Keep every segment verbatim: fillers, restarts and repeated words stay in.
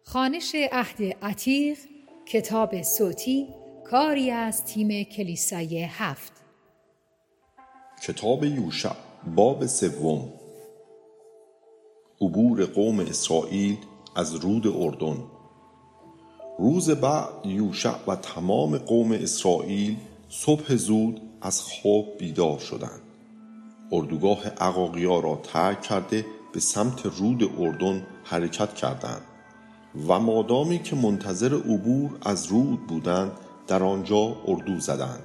خوانش عهد عتیق، کتاب صوتی، کاری از تیم کلیسای هفت. کتاب یوشع باب سوم. عبور قوم اسرائیل از رود اردن. روز بعد یوشع و تمام قوم اسرائیل صبح زود از خواب بیدار شدند. اردوگاه عقاقیا را ترک کرده به سمت رود اردن حرکت کردند و مادامی که منتظر عبور از رود بودند در آنجا اردو زدند.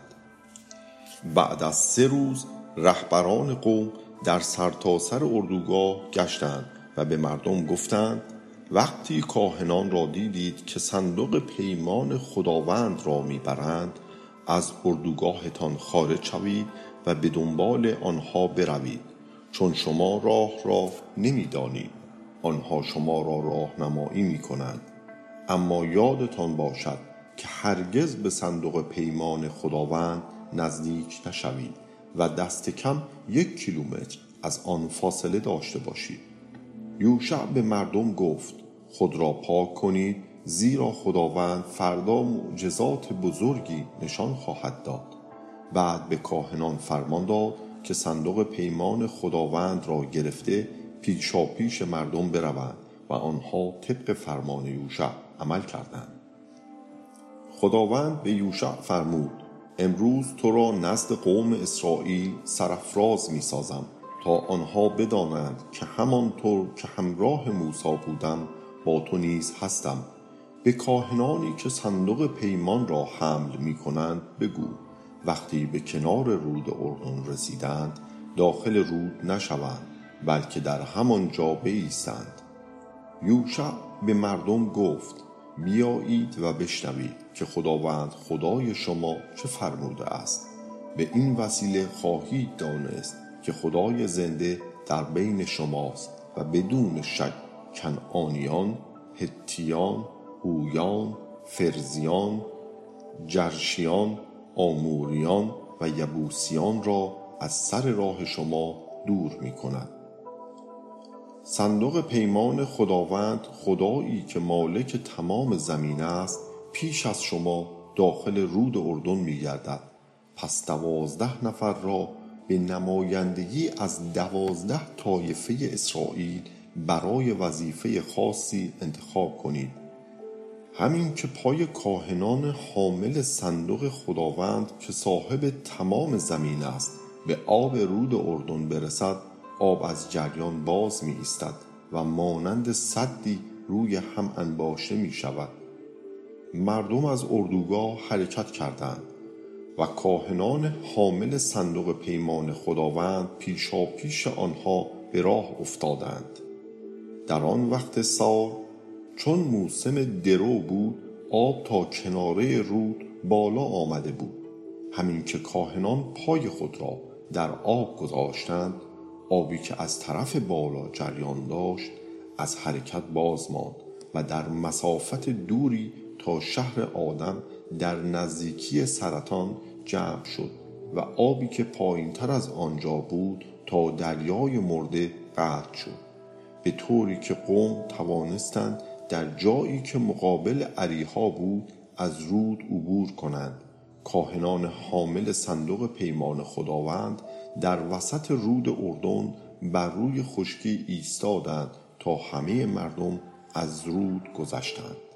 بعد از سه روز رهبران قوم در سرتاسر اردوگاه گشتند و به مردم گفتند وقتی کاهنان را دیدید که صندوق پیمان خداوند را میبرند، از اردوگاهتان خارج شوید و به دنبال آنها بروید، چون شما راه را نمیدانید، آنها شما را راهنمایی میکنند. اما یادتان باشد که هرگز به صندوق پیمان خداوند نزدیک نشوید و دست کم یک کیلومتر از آن فاصله داشته باشید. یوشع به مردم گفت خود را پاک کنید، زیرا خداوند فردا معجزات بزرگی نشان خواهد داد. بعد به کاهنان فرمان داد که صندوق پیمان خداوند را گرفته پیشا پیش مردم بروند و آنها طبق فرمان یوشع عمل کردند. خداوند به یوشع فرمود امروز تو را نزد قوم اسرائیل سرافراز می سازم تا آنها بدانند که همانطور که همراه موسی بودم با تو نیز هستم. به کاهنانی که صندوق پیمان را حمل می کنند بگو وقتی به کنار رود اردن رسیدند داخل رود نشوند، بلکه در همان جا بایستند. یوشع به مردم گفت بیایید و بشنوید که خداوند خدای شما چه فرموده است. به این وسیله خواهید دانست که خدای زنده در بین شماست و بدون شک کنعانیان، هتیان، هویان، فرزیان، جرشیان، آموریان و یبوسیان را از سر راه شما دور می کند. صندوق پیمان خداوند خدایی که مالک تمام زمین است پیش از شما داخل رود اردن می گردد. پس دوازده نفر را به نمایندگی از دوازده طایفه اسرائیل برای وظیفه خاصی انتخاب کنید. همین که پای کاهنان حامل صندوق خداوند که صاحب تمام زمین است به آب رود اردن برسد، آب از جریان باز می ایستد و مانند سدی روی هم انباشته می شود. مردم از اردوگاه حرکت کردند و کاهنان حامل صندوق پیمان خداوند پیشا پیش آنها به راه افتادند. در آن وقت سال چون موسم درو بود، آب تا کناره رود بالا آمده بود. همین که کاهنان پای خود را در آب گذاشتند، آبی که از طرف بالا جریان داشت از حرکت باز ماند و در مسافت دوری تا شهر آدم در نزدیکی سرطان جمع شد و آبی که پایین تر از آنجا بود تا دریای مرده قطع شد، به طوری که قوم توانستند در جایی که مقابل اریحا بود از رود عبور کنند. کاهنان حامل صندوق پیمان خداوند در وسط رود اردن بر روی خشکی ایستادند تا همه مردم از رود گذشتند.